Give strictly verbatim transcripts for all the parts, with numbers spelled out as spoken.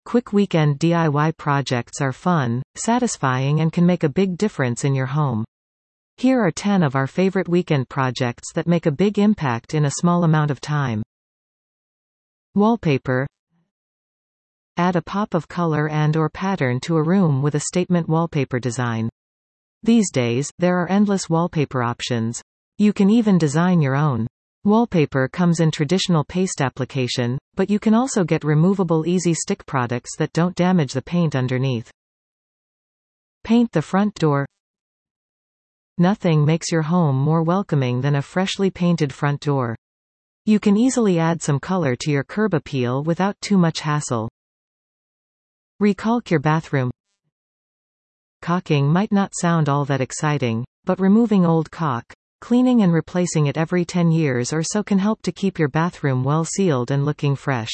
Quick weekend D I Y projects are fun, satisfying and can make a big difference in your home. Here are ten of our favorite weekend projects that make a big impact in a small amount of time. Wallpaper. Add a pop of color and or pattern to a room with a statement wallpaper design. These days, there are endless wallpaper options. You can even design your own. Wallpaper comes in traditional paste application, but you can also get removable easy stick products that don't damage the paint underneath. Paint the front door. Nothing makes your home more welcoming than a freshly painted front door. You can easily add some color to your curb appeal without too much hassle. Recalk your bathroom. Caulking might not sound all that exciting, but removing old caulk, cleaning and replacing it every ten years or so can help to keep your bathroom well sealed and looking fresh.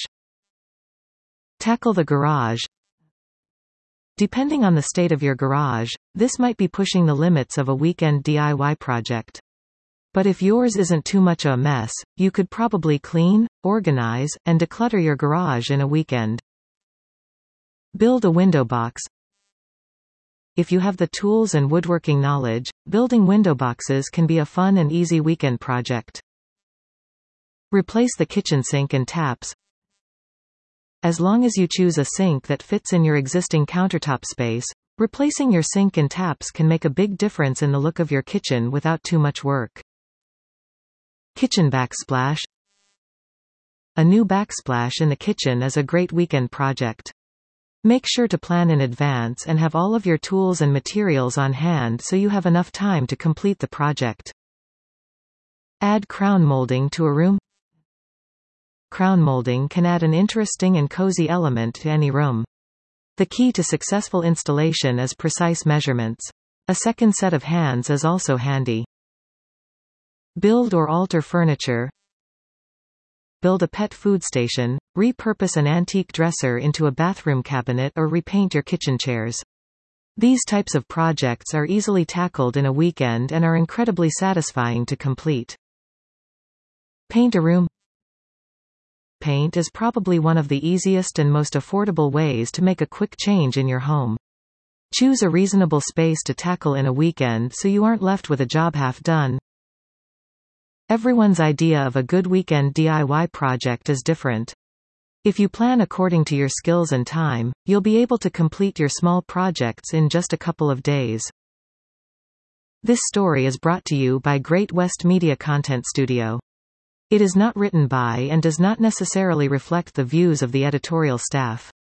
Tackle the garage. Depending on the state of your garage, this might be pushing the limits of a weekend D I Y project. But if yours isn't too much a mess, you could probably clean, organize, and declutter your garage in a weekend. Build a window box. If you have the tools and woodworking knowledge, building window boxes can be a fun and easy weekend project. Replace the kitchen sink and taps. As long as you choose a sink that fits in your existing countertop space, replacing your sink and taps can make a big difference in the look of your kitchen without too much work. Kitchen backsplash. A new backsplash in the kitchen is a great weekend project. Make sure to plan in advance and have all of your tools and materials on hand so you have enough time to complete the project. Add crown molding to a room. Crown molding can add an interesting and cozy element to any room. The key to successful installation is precise measurements. A second set of hands is also handy. Build or alter furniture. Build a pet food station, repurpose an antique dresser into a bathroom cabinet or repaint your kitchen chairs. These types of projects are easily tackled in a weekend and are incredibly satisfying to complete. Paint a room. Paint is probably one of the easiest and most affordable ways to make a quick change in your home. Choose a reasonable space to tackle in a weekend so you aren't left with a job half done. Everyone's idea of a good weekend D I Y project is different. If you plan according to your skills and time, you'll be able to complete your small projects in just a couple of days. This story is brought to you by Great West Media Content Studio. It is not written by and does not necessarily reflect the views of the editorial staff.